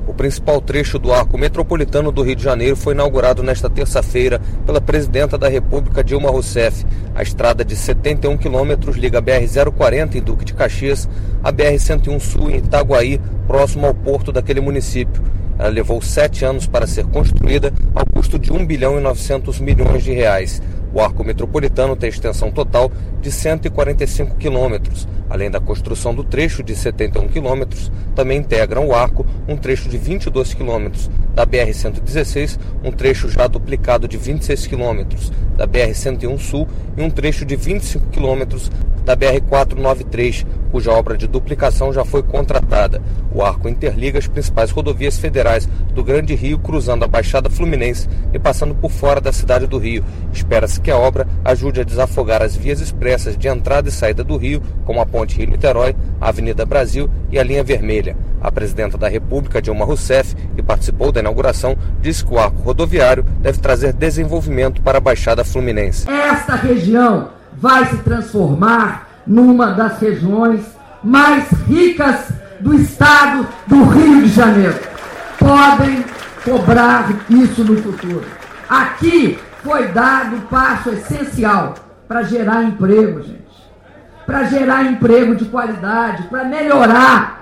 O principal trecho do arco metropolitano do Rio de Janeiro foi inaugurado nesta terça-feira pela presidenta da República, Dilma Rousseff. A estrada de 71 quilômetros liga a BR-040 em Duque de Caxias à BR-101 Sul em Itaguaí, próximo ao porto daquele município. Ela levou 7 anos para ser construída, ao custo de R$1 bilhão e 900 milhões. O arco metropolitano tem extensão total de 145 quilômetros. Além da construção do trecho de 71 quilômetros, também integram o arco um trecho de 22 quilômetros da BR-116, um trecho já duplicado de 26 quilômetros da BR-101 Sul e um trecho de 25 quilômetros da BR-493, cuja obra de duplicação já foi contratada. O arco interliga as principais rodovias federais do Grande Rio, cruzando a Baixada Fluminense e passando por fora da cidade do Rio. Espera-se que a obra ajude a desafogar as vias expressas de entrada e saída do Rio, como a Ponte Rio-Niterói, a Avenida Brasil e a Linha Vermelha. A presidenta da República, Dilma Rousseff, que participou da inauguração, disse que o arco rodoviário deve trazer desenvolvimento para a Baixada Fluminense. Esta região vai se transformar numa das regiões mais ricas do estado do Rio de Janeiro. Podem cobrar isso no futuro. Aqui foi dado um passo essencial para gerar emprego, gente. Para gerar emprego de qualidade, para melhorar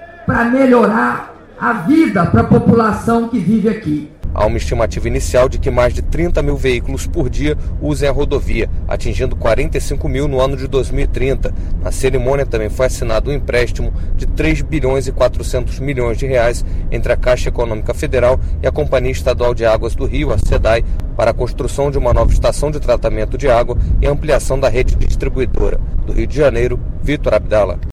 a vida para a população que vive aqui. Há uma estimativa inicial de que mais de 30 mil veículos por dia usem a rodovia, atingindo 45 mil no ano de 2030. Na cerimônia também foi assinado um empréstimo de R$3 bilhões e 400 milhões entre a Caixa Econômica Federal e a Companhia Estadual de Águas do Rio, a SEDAI, para a construção de uma nova estação de tratamento de água e ampliação da rede distribuidora. Do Rio de Janeiro, Vitor Abdala.